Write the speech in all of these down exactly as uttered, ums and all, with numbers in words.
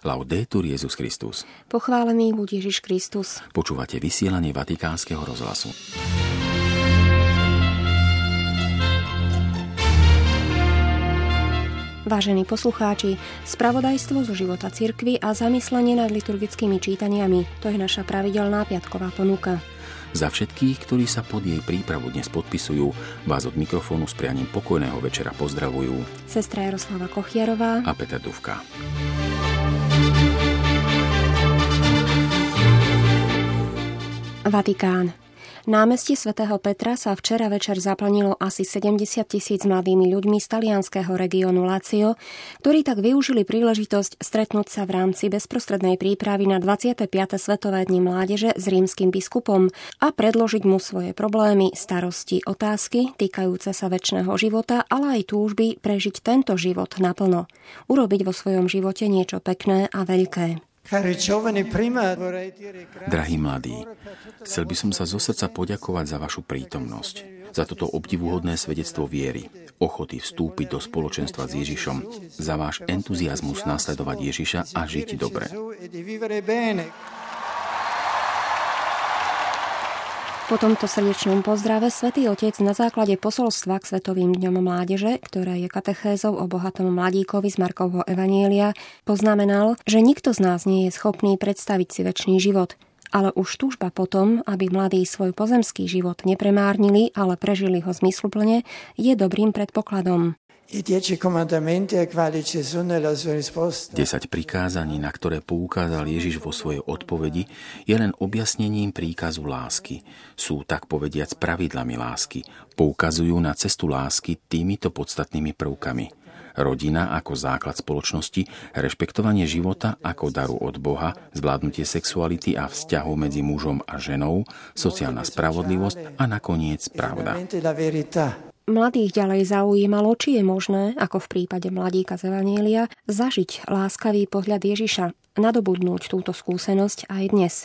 Laudetur Jesus Christus. Pochválený buď Ježiš Kristus. Počúvate vysielanie Vatikánskeho rozhlasu. Vážení poslucháči, spravodajstvo zo života cirkvi a zamyslenie nad liturgickými čítaniami, to je naša pravidelná piatková ponuka. Za všetkých, ktorí sa pod jej prípravu dnes podpisujú, vás od mikrofónu s prianím pokojného večera pozdravujú sestra Jaroslava Kochiarová a Peter Dufka. Vatikán. Námestie svätého Petra sa včera večer zaplnilo asi sedemdesiat tisíc mladými ľuďmi z talianskeho regiónu Lazio, ktorí tak využili príležitosť stretnúť sa v rámci bezprostrednej prípravy na dvadsiate piate Svetové dni mládeže s rímskym biskupom a predložiť mu svoje problémy, starosti, otázky týkajúce sa večného života, ale aj túžby prežiť tento život naplno. Urobiť vo svojom živote niečo pekné a veľké. Drahí mladí, chcel by som sa zo srdca poďakovať za vašu prítomnosť, za toto obdivuhodné svedectvo viery, ochoty vstúpiť do spoločenstva s Ježišom, za váš entuziazmus nasledovať Ježiša a žiť dobre. Po tomto srdečnom pozdrave Svätý Otec na základe posolstva k Svetovým dňom mládeže, ktoré je katechézou o bohatom mladíkovi z Markovho evanjelia, poznamenal, že nikto z nás nie je schopný predstaviť si večný život, ale už túžba potom, aby mladí svoj pozemský život nepremárnili, ale prežili ho zmysluplne, je dobrým predpokladom. Desať prikázaní, na ktoré poukázal Ježiš vo svojej odpovedi, je len objasnením príkazu lásky. Sú tak povediac pravidlami lásky. Poukazujú na cestu lásky týmito podstatnými prvkami. Rodina ako základ spoločnosti, rešpektovanie života ako daru od Boha, zvládnutie sexuality a vzťahov medzi mužom a ženou, sociálna spravodlivosť a nakoniec pravda. Mladých ďalej zaujímalo, či je možné, ako v prípade mladíka z evanjelia, zažiť láskavý pohľad Ježiša, nadobudnúť túto skúsenosť aj dnes.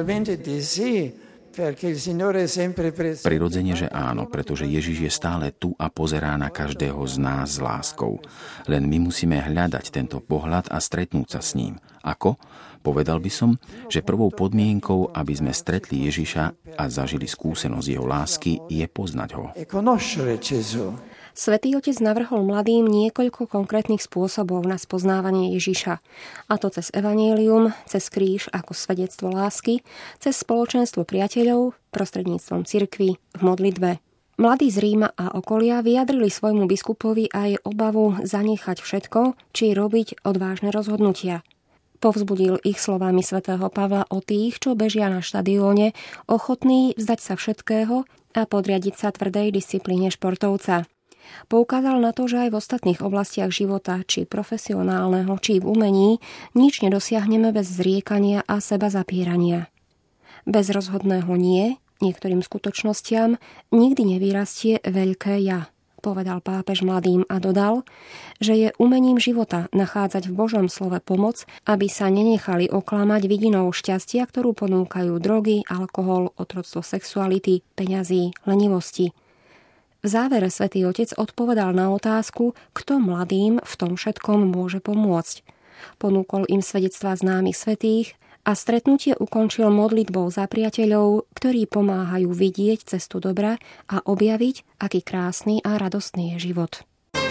Prirodzene, že áno, pretože Ježiš je stále tu a pozerá na každého z nás s láskou. Len my musíme hľadať tento pohľad a stretnúť sa s ním. Ako? Povedal by som, že prvou podmienkou, aby sme stretli Ježiša a zažili skúsenosť jeho lásky, je poznať ho. Svätý Otec navrhol mladým niekoľko konkrétnych spôsobov na spoznávanie Ježiša. A to cez evanjelium, cez kríž ako svedectvo lásky, cez spoločenstvo priateľov, prostredníctvom cirkvi, v modlitbe. Mladí z Ríma a okolia vyjadrili svojmu biskupovi aj obavu zanechať všetko, či robiť odvážne rozhodnutia. Povzbudil ich slovami svätého Pavla o tých, čo bežia na štadióne, ochotní vzdať sa všetkého a podriadiť sa tvrdej disciplíne športovca. Poukázal na to, že aj v ostatných oblastiach života, či profesionálneho, či v umení, nič nedosiahneme bez zriekania a seba zapierania. Bez rozhodného nie, niektorým skutočnostiam, nikdy nevyrastie veľké ja, povedal pápež mladým a dodal, že je umením života nachádzať v Božom slove pomoc, aby sa nenechali oklamať vidinou šťastia, ktorú ponúkajú drogy, alkohol, otroctvo sexuality, peňazí, lenivosti. V závere Svätý Otec odpovedal na otázku, kto mladým v tom všetkom môže pomôcť. Ponúkol im svedectvá známych svätých a stretnutie ukončil modlitbou za priateľov, ktorí pomáhajú vidieť cestu dobra a objaviť, aký krásny a radostný je život.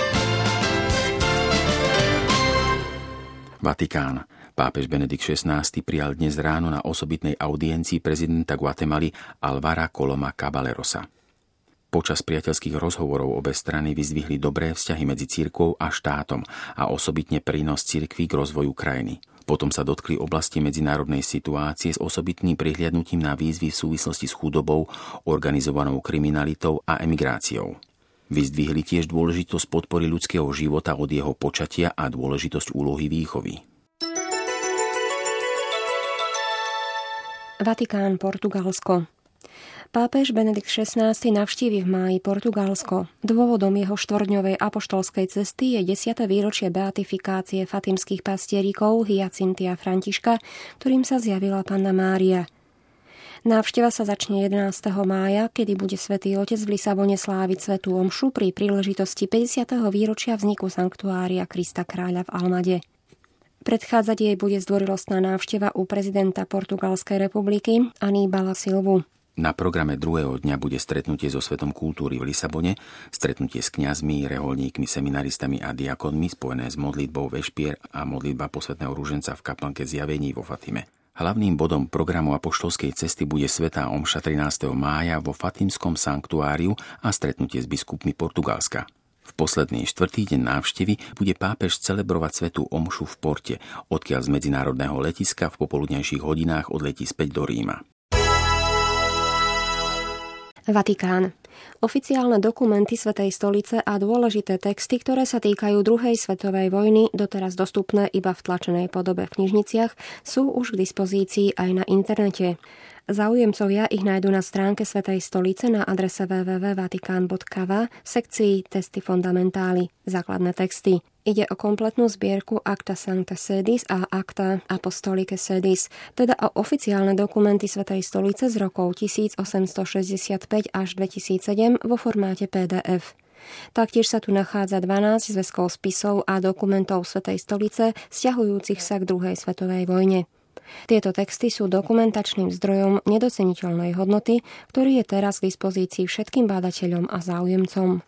Vatikán. Pápež Benedikt šestnásty prijal dnes ráno na osobitnej audiencii prezidenta Guatemaly Alvara Coloma Caballerosa. Počas priateľských rozhovorov obe strany vyzdvihli dobré vzťahy medzi cirkvou a štátom a osobitne prínos cirkvi k rozvoju krajiny. Potom sa dotkli oblasti medzinárodnej situácie s osobitným prihliadnutím na výzvy v súvislosti s chudobou, organizovanou kriminalitou a emigráciou. Vyzdvihli tiež dôležitosť podpory ľudského života od jeho počatia a dôležitosť úlohy výchovy. Vatikán, Portugalsko. Pápež Benedikt šestnásty navštívi v máji Portugalsko. Dôvodom jeho štvorňovej apoštolskej cesty je desiate výročie beatifikácie fatimských pastierikov Hyacinty a Františka, ktorým sa zjavila Panna Mária. Návšteva sa začne jedenásteho mája, kedy bude Svätý Otec v Lisabone sláviť svätú omšu pri príležitosti päťdesiateho výročia vzniku sanktuária Krista Kráľa v Almade. Predchádzať jej bude zdvorilostná návšteva u prezidenta Portugalskej republiky Aníbala Silvu. Na programe druhého dňa bude stretnutie so Svetom kultúry v Lisabone, stretnutie s kňazmi, reholníkmi, seminaristami a diakonmi spojené s modlitbou vešpier a modlitba posvätného ruženca v kaplnke Zjavení vo Fatime. Hlavným bodom programu apoštolskej cesty bude svätá omša trinásteho mája vo Fatimskom sanktuáriu a stretnutie s biskupmi Portugalska. V posledný štvrtý deň návštevy bude pápež celebrovať svätú omšu v Porte, odkiaľ z medzinárodného letiska v popoludňajších hodinách odletí späť do Ríma. Vatikán. Oficiálne dokumenty Svätej stolice a dôležité texty, ktoré sa týkajú druhej svetovej vojny, doteraz dostupné iba v tlačenej podobe v knižniciach, sú už k dispozícii aj na internete. Záujemcovia ich nájdu na stránke Svätej stolice na adrese w w w bodka vatikán bodka v v sekcii Testy fondamentali, základné texty. Ide o kompletnú zbierku Acta Sancta Sedis a Acta Apostolicae Sedis, teda o oficiálne dokumenty Svätej stolice z rokov tisícosemstošesťdesiatpäť až dvetisícsedem vo formáte pé dé ef. Taktiež sa tu nachádza dvanásť zväzkov spisov a dokumentov Svätej stolice vzťahujúcich sa k druhej svetovej vojne. Tieto texty sú dokumentačným zdrojom nedoceniteľnej hodnoty, ktorý je teraz k dispozícii všetkým bádateľom a záujemcom.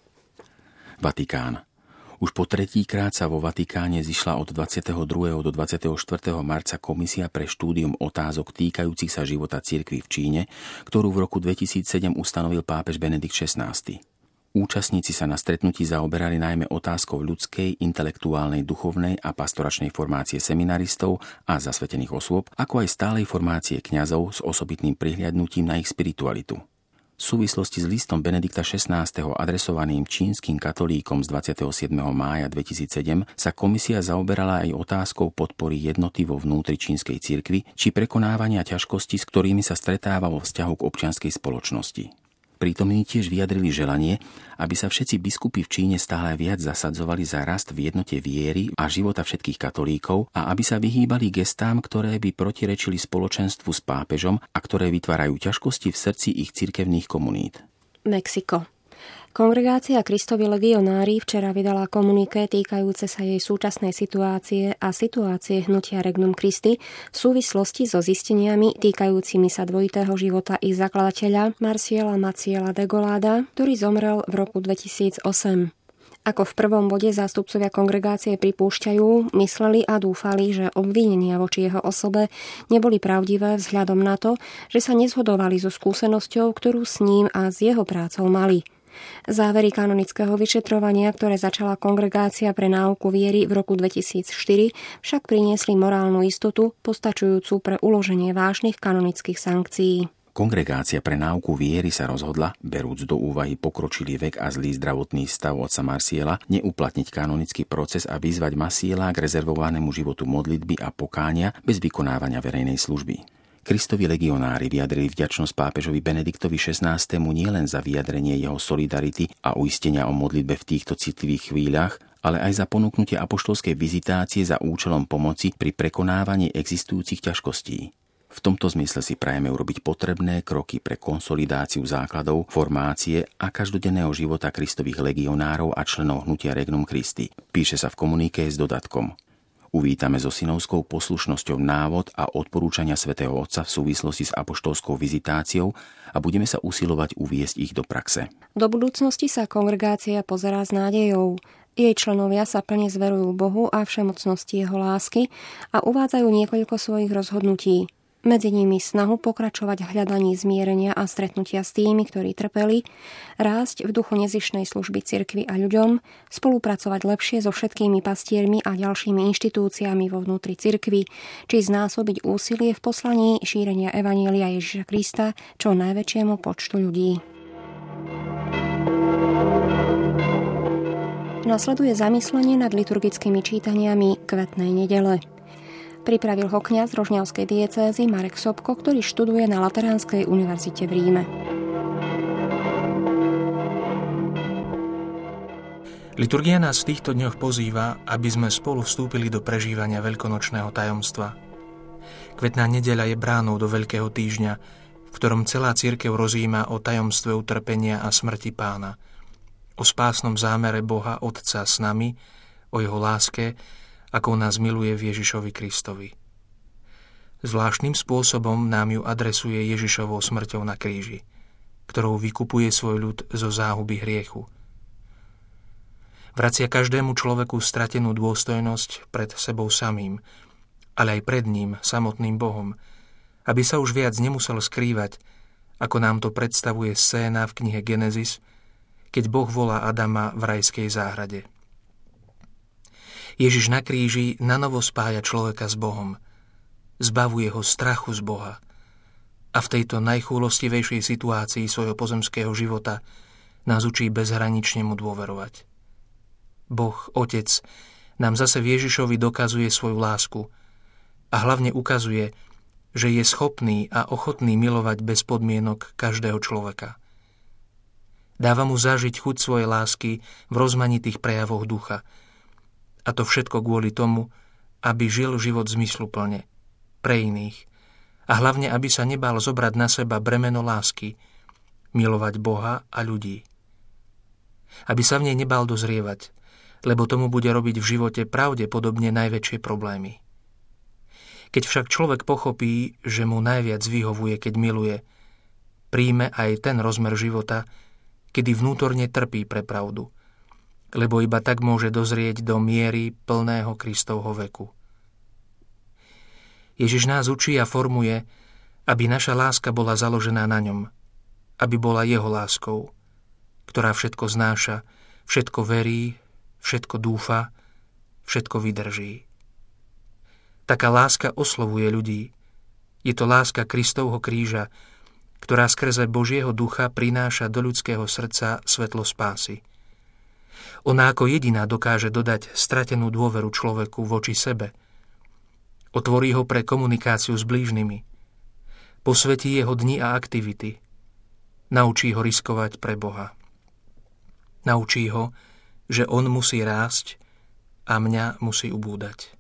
Vatikán. Už po tretíkrát sa vo Vatikáne zišla od dvadsiateho druhého do dvadsiateho štvrtého marca komisia pre štúdium otázok týkajúcich sa života cirkvi v Číne, ktorú v roku dvetisícsedem ustanovil pápež Benedikt šestnásty. Účastníci sa na stretnutí zaoberali najmä otázkou ľudskej, intelektuálnej, duchovnej a pastoračnej formácie seminaristov a zasvetených osôb, ako aj stálej formácie kňazov s osobitným prihliadnutím na ich spiritualitu. V súvislosti s listom Benedikta šestnásteho adresovaným čínskym katolíkom z dvadsiateho siedmeho mája dvetisícsedem sa komisia zaoberala aj otázkou podpory jednoty vo vnútri čínskej cirkvi či prekonávania ťažkostí, s ktorými sa stretáva vo vzťahu k občianskej spoločnosti. Prítomní tiež vyjadrili želanie, aby sa všetci biskupy v Číne stále viac zasadzovali za rast v jednote viery a života všetkých katolíkov a aby sa vyhýbali gestám, ktoré by protirečili spoločenstvu s pápežom a ktoré vytvárajú ťažkosti v srdci ich cirkevných komunít. Mexiko. Kongregácia Kristovi legionári včera vydala komuniké týkajúce sa jej súčasnej situácie a situácie hnutia Regnum Christi v súvislosti so zisteniami týkajúcimi sa dvojitého života ich zakladateľa Marciela Maciela de Golada, ktorý zomrel v roku dvetisícosem. Ako v prvom bode zástupcovia kongregácie pripúšťajú, mysleli a dúfali, že obvinenia voči jeho osobe neboli pravdivé vzhľadom na to, že sa nezhodovali so skúsenosťou, ktorú s ním a s jeho prácou mali. Závery kanonického vyšetrovania, ktoré začala Kongregácia pre náuku viery v roku dvetisícštyri, však priniesli morálnu istotu postačujúcu pre uloženie vážnych kanonických sankcií. Kongregácia pre náuku viery sa rozhodla, berúc do úvahy pokročilý vek a zlý zdravotný stav otca Marciela, neuplatniť kanonický proces a vyzvať Maciela k rezervovanému životu modlitby a pokánia bez vykonávania verejnej služby. Kristovi legionári vyjadrili vďačnosť pápežovi Benediktovi šestnástemu nielen za vyjadrenie jeho solidarity a uistenia o modlitbe v týchto citlivých chvíľach, ale aj za ponúknutie apoštolskej vizitácie za účelom pomoci pri prekonávaní existujúcich ťažkostí. V tomto zmysle si prajeme urobiť potrebné kroky pre konsolidáciu základov, formácie a každodenného života Kristových legionárov a členov hnutia Regnum Christi. Píše sa v komuniké s dodatkom. Uvítame so synovskou poslušnosťou návod a odporúčania svätého Otca v súvislosti s apoštolskou vizitáciou a budeme sa usilovať uviesť ich do praxe. Do budúcnosti sa kongregácia pozerá s nádejou. Jej členovia sa plne zverujú Bohu a všemocnosti jeho lásky a uvádzajú niekoľko svojich rozhodnutí. Medzi nimi snahu pokračovať v hľadaní zmierenia a stretnutia s tými, ktorí trpeli, rásť v duchu nezištnej služby cirkvi a ľuďom, spolupracovať lepšie so všetkými pastiermi a ďalšími inštitúciami vo vnútri cirkvi, či znásobiť úsilie v poslaní šírenia evanjelia Ježiša Krista čo najväčšiemu počtu ľudí. Nasleduje zamyslenie nad liturgickými čítaniami kvetnej nedele. Pripravil ho kňaz rožňavskej diecézy Marek Sobko, ktorý študuje na Lateránskej univerzite v Ríme. Liturgia nás v týchto dňoch pozýva, aby sme spolu vstúpili do prežívania veľkonočného tajomstva. Kvetná nedeľa je bránou do Veľkého týždňa, v ktorom celá cirkev rozjíma o tajomstve utrpenia a smrti Pána, o spásnom zámere Boha Otca s nami, o jeho láske ako nás miluje v Ježišovi Kristovi. Zvláštnym spôsobom nám ju adresuje Ježišovou smrťou na kríži, ktorou vykupuje svoj ľud zo záhuby hriechu. Vracia každému človeku stratenú dôstojnosť pred sebou samým, ale aj pred ním, samotným Bohom, aby sa už viac nemusel skrývať, ako nám to predstavuje scéna v knihe Genesis, keď Boh volá Adama v rajskej záhrade. Ježiš na kríži nanovo spája človeka s Bohom, zbavuje ho strachu z Boha a v tejto najchúlostivejšej situácii svojho pozemského života nás učí bezhranične mu dôverovať. Boh, Otec, nám zase v Ježišovi dokazuje svoju lásku a hlavne ukazuje, že je schopný a ochotný milovať bez podmienok každého človeka. Dáva mu zažiť chuť svojej lásky v rozmanitých prejavoch ducha. A to všetko kvôli tomu, aby žil život zmysluplne, pre iných. A hlavne, aby sa nebál zobrať na seba bremeno lásky, milovať Boha a ľudí. Aby sa v nej nebál dozrievať, lebo tomu bude robiť v živote pravdepodobne najväčšie problémy. Keď však človek pochopí, že mu najviac vyhovuje, keď miluje, príjme aj ten rozmer života, kedy vnútorne trpí pre pravdu, lebo iba tak môže dozrieť do miery plného Kristovho veku. Ježiš nás učí a formuje, aby naša láska bola založená na ňom, aby bola jeho láskou, ktorá všetko znáša, všetko verí, všetko dúfa, všetko vydrží. Taká láska oslovuje ľudí. Je to láska Kristovho kríža, ktorá skrze Božieho ducha prináša do ľudského srdca svetlo spásy. Ona ako jediná dokáže dodať stratenú dôveru človeku voči sebe. Otvorí ho pre komunikáciu s blížnymi. Posvetí jeho dni a aktivity. Naučí ho riskovať pre Boha. Naučí ho, že on musí rásť a mňa musí ubúdať.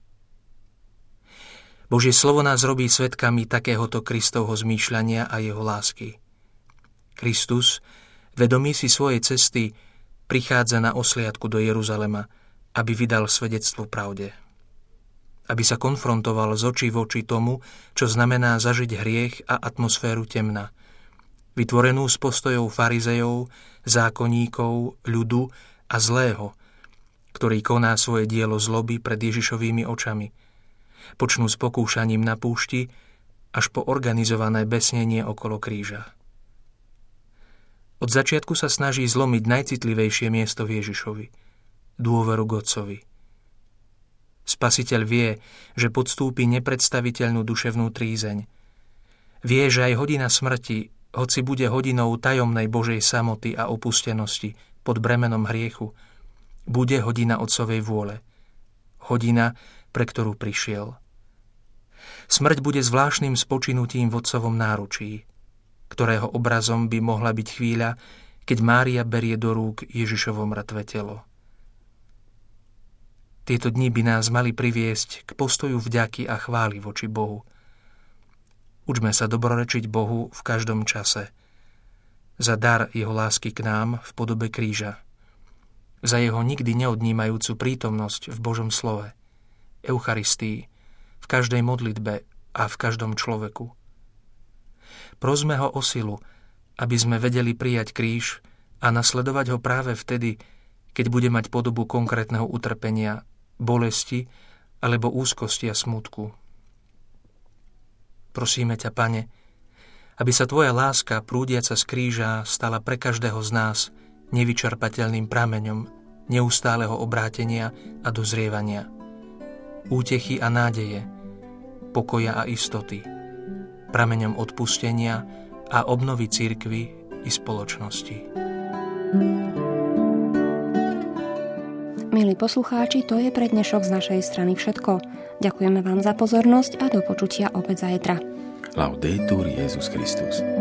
Božie slovo nás robí svedkami takéhoto Kristovho zmýšľania a jeho lásky. Kristus, vedomý si svojej cesty, prichádza na osliadku do Jeruzalema, aby vydal svedectvo pravde. Aby sa konfrontoval z očí v oči tomu, čo znamená zažiť hriech a atmosféru temna, vytvorenú z postojov farizejov, zákonníkov, ľudu a zlého, ktorý koná svoje dielo zloby pred Ježišovými očami, počnú s pokúšaním na púšti až po organizované besnenie okolo kríža. Od začiatku sa snaží zlomiť najcitlivejšie miesto v Ježišovi, dôveru k Otcovi. Spasiteľ vie, že podstúpi nepredstaviteľnú duševnú trízeň. Vie, že aj hodina smrti, hoci bude hodinou tajomnej Božej samoty a opustenosti pod bremenom hriechu, bude hodina Otcovej vôle. Hodina, pre ktorú prišiel. Smrť bude zvláštnym spočinutím v Otcovom náručí, ktorého obrazom by mohla byť chvíľa, keď Mária berie do rúk Ježišovo mŕtve telo. Tieto dni by nás mali priviesť k postoju vďaky a chvály voči Bohu. Učme sa dobrorečiť Bohu v každom čase. Za dar jeho lásky k nám v podobe kríža. Za jeho nikdy neodnímajúcu prítomnosť v Božom slove, Eucharistii, v každej modlitbe a v každom človeku. Prosme ho o silu, aby sme vedeli prijať kríž a nasledovať ho práve vtedy, keď bude mať podobu konkrétneho utrpenia, bolesti alebo úzkosti a smútku. Prosíme ťa, Pane, aby sa tvoja láska prúdiaca z kríža stala pre každého z nás nevyčerpateľným prameňom neustáleho obrátenia a dozrievania, útechy a nádeje, pokoja a istoty, prameňom odpustenia a obnovy cirkvi i spoločnosti. Milí poslucháči, to je pre dnešok z našej strany všetko. Ďakujeme vám za pozornosť a do počutia opäť zajtra. Laudetur Jesus Christus.